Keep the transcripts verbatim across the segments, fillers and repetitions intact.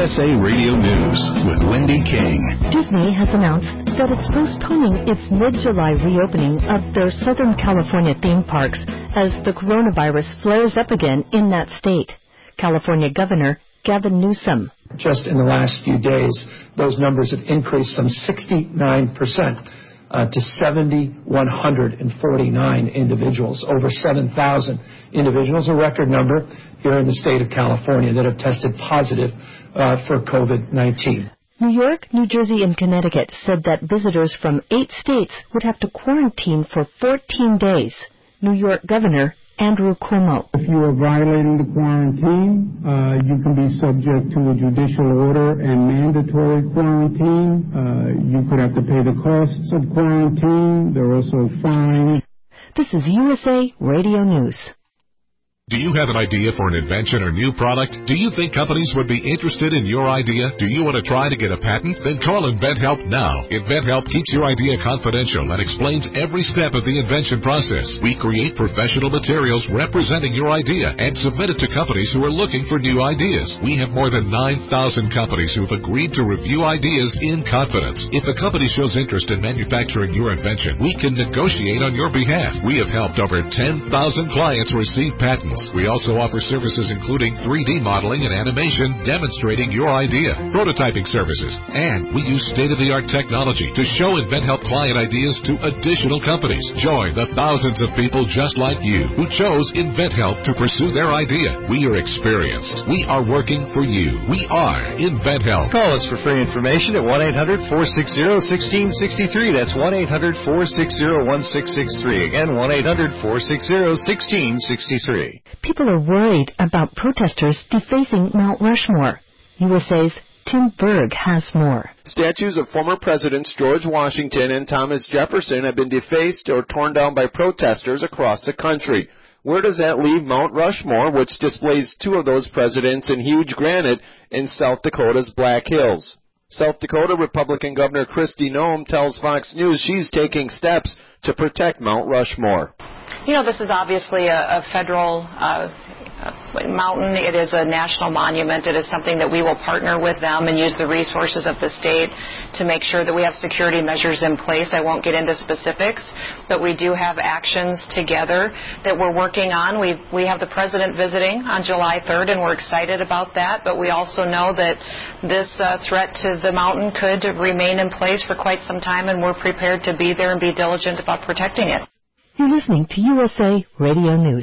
S A Radio News with Wendy King. Disney has announced that it's postponing its mid-July reopening of their Southern California theme parks as the coronavirus flares up again in that state. California Governor Gavin Newsom. Just in the last few days, those numbers have increased some sixty-nine percent. Uh, to seven thousand one hundred forty-nine individuals, over seven thousand individuals, a record number here in the state of California that have tested positive uh, for COVID nineteen. New York, New Jersey, and Connecticut said that visitors from eight states would have to quarantine for fourteen days. New York Governor Andrew Cuomo. If you are violating the quarantine, uh, you can be subject to a judicial order and mandatory quarantine. Uh, you could have to pay the costs of quarantine. There are also fines. This is U S A Radio News. Do you have an idea for an invention or new product? Do you think companies would be interested in your idea? Do you want to try to get a patent? Then call InventHelp now. InventHelp keeps your idea confidential and explains every step of the invention process. We create professional materials representing your idea and submit it to companies who are looking for new ideas. We have more than nine thousand companies who have agreed to review ideas in confidence. If a company shows interest in manufacturing your invention, we can negotiate on your behalf. We have helped over ten thousand clients receive patents. We also offer services including three D modeling and animation demonstrating your idea, prototyping services, and we use state-of-the-art technology to show InventHelp client ideas to additional companies. Join the thousands of people just like you who chose InventHelp to pursue their idea. We are experienced. We are working for you. We are InventHelp. Call us for free information at one eight hundred four six zero one six six three. That's one eight hundred four six zero one six six three. Again, one eight hundred four six zero one six six three. People are worried about protesters defacing Mount Rushmore. U S A's Tim Berg has more. Statues of former presidents George Washington and Thomas Jefferson have been defaced or torn down by protesters across the country. Where does that leave Mount Rushmore, which displays two of those presidents in huge granite in South Dakota's Black Hills? South Dakota Republican Governor Kristi Noem tells Fox News she's taking steps to protect Mount Rushmore. You know, this is obviously a, a federal uh, mountain. It is a national monument. It is something that we will partner with them and use the resources of the state to make sure that we have security measures in place. I won't get into specifics, but we do have actions together that we're working on. We we have the president visiting on July third, and we're excited about that, but we also know that this uh, threat to the mountain could remain in place for quite some time, and we're prepared to be there and be diligent about protecting it. You're listening to U S A Radio News.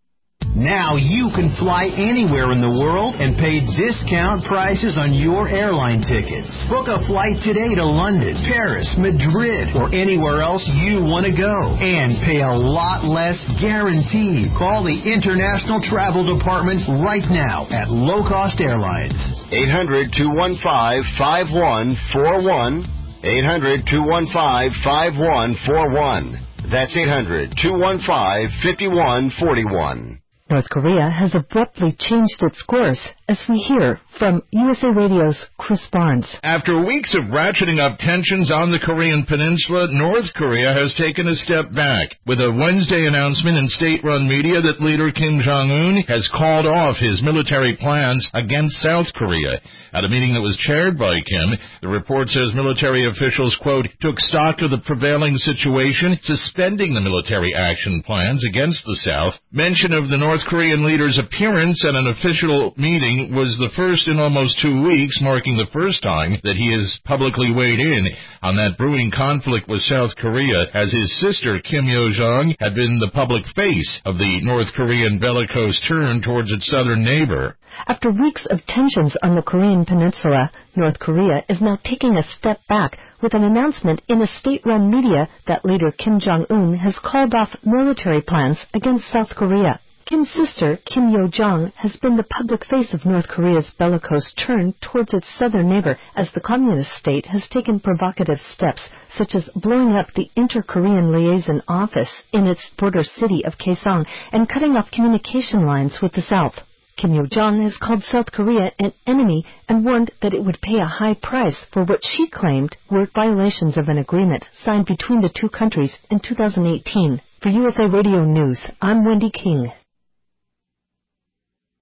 Now you can fly anywhere in the world and pay discount prices on your airline tickets. Book a flight today to London, Paris, Madrid, or anywhere else you want to go. And pay a lot less guaranteed. Call the International Travel Department right now at Low Cost Airlines. eight hundred two one five five one four one. eight hundred two one five five one four one. That's eight hundred two one five five one four one. North Korea has abruptly changed its course, as we hear from U S A Radio's Chris Barnes. After weeks of ratcheting up tensions on the Korean peninsula, North Korea has taken a step back with a Wednesday announcement in state-run media that leader Kim Jong-un has called off his military plans against South Korea. At a meeting that was chaired by Kim, the report says military officials, quote, took stock of the prevailing situation, suspending the military action plans against the South. Mention of the North Korean leader's appearance at an official meeting was the first in almost two weeks, marking the first time that he has publicly weighed in on that brewing conflict with South Korea, as his sister Kim Yo-jong had been the public face of the North Korean bellicose turn towards its southern neighbor. After weeks of tensions on the Korean peninsula, North Korea is now taking a step back with an announcement in a state-run media that leader Kim Jong-un has called off military plans against South Korea. Kim's sister, Kim Yo-jong, has been the public face of North Korea's bellicose turn towards its southern neighbor as the communist state has taken provocative steps, such as blowing up the Inter-Korean Liaison Office in its border city of Kaesong and cutting off communication lines with the South. Kim Yo-jong has called South Korea an enemy and warned that it would pay a high price for what she claimed were violations of an agreement signed between the two countries in two thousand eighteen. For U S A Radio News, I'm Wendy King.